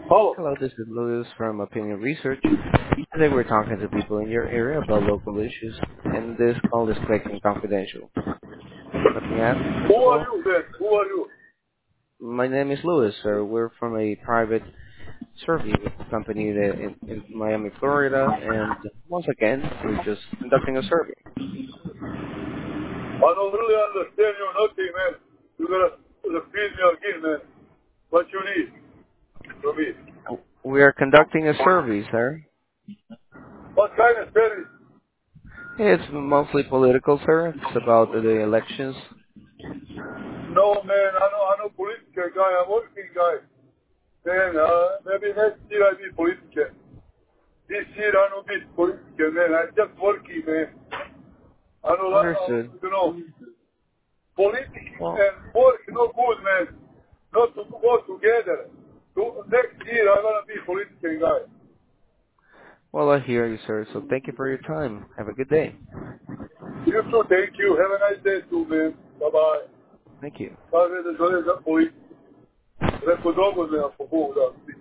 Hello. Hello, this is Louis from Opinion Research. Today we're talking to people in your area about local issues, and this call is quick and confidential. Let me ask, Who first of are all, you then? Who are you? my name is Louis, sir. We're from a private survey company that in Miami, Florida, and once again, we're just conducting a survey. I don't really understand you nothing, man. You gotta repeat me again, man. What you need from me? We are conducting a survey, sir. What kind of service? It's mostly political, sir. It's about the elections. No, man. I'm no political guy. I'm working guy. Man, maybe next year I be political. This year I don't be political, man. I'm just working, man. I don't like, Understood. politics Well, and work no good, man. Not to go together. Next year I'm gonna be political guy. well, I hear you, sir. So thank you for your time. Have a good day. You too, thank you. Have a nice day too, man. Bye-bye. Thank you. Talvez eu já foi. Ele é por dogo, né? Por burro,